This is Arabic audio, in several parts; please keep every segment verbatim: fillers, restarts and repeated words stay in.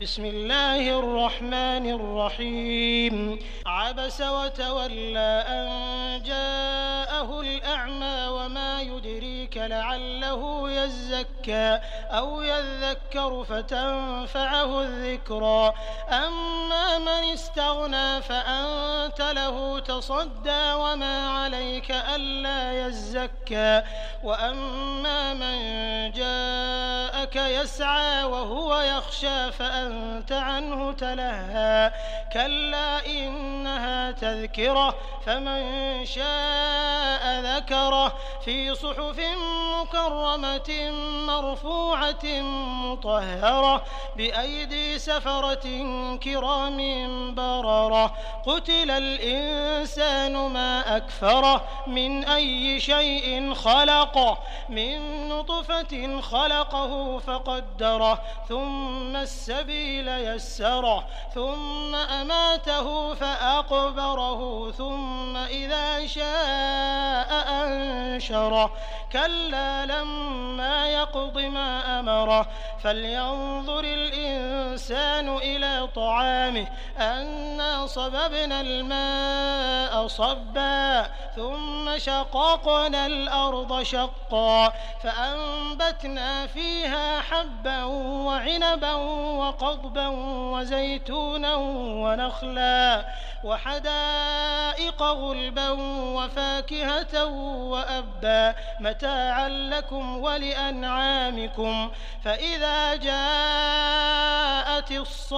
بسم الله الرحمن الرحيم عبس وتولى أن جاءه الأعمى وما يدريك لعله يزكى أو يذكر فتنفعه الذكرى أما من استغنى فأنت له تصدى وما عليك ألا يزكى وأما من جاءك يسعى وهو يخشى فأنت عنه تلهى كلا إنها تذكرة فمن شاء ذكره في صحف مكرمة مرفوعة مطهرة بأيدي سفرة كرام بررة قتل الإنسان ما أكفره من أي شيء خلقه من نطفة خلقه فقدره ثم السبيل يسره ثم أماته فأقبره ثم إذا شاء أنشره كلا لما يقض ما أمره فلينظر الإنسان إلى طعامه أنا صببنا الماء صبا ثم شققنا الأرض شقا فأنبتنا فيها حبا وعنبا وقضبا وزيتونا ونخلا وحدائق غلبا وفاكهة وأبا متاعا لكم ولأنعامكم فإذا جاءت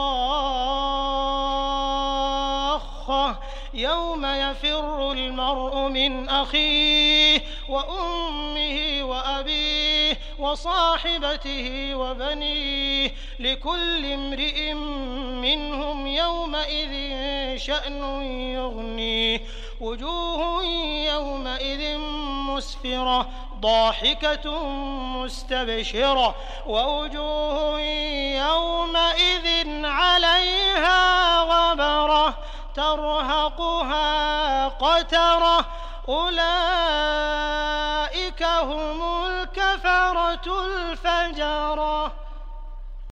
الصاخة يوم يفر المرء من أخيه وأمه وأبيه وصاحبته وبنيه لكل امرئ منهم يومئذ شأن يغنيه وجوه يومئذ مسفرة ضاحكة مستبشرة ووجوه يومئذ عليها غبرة ترهقها قترة أولئك هم الكفرة الفجرة.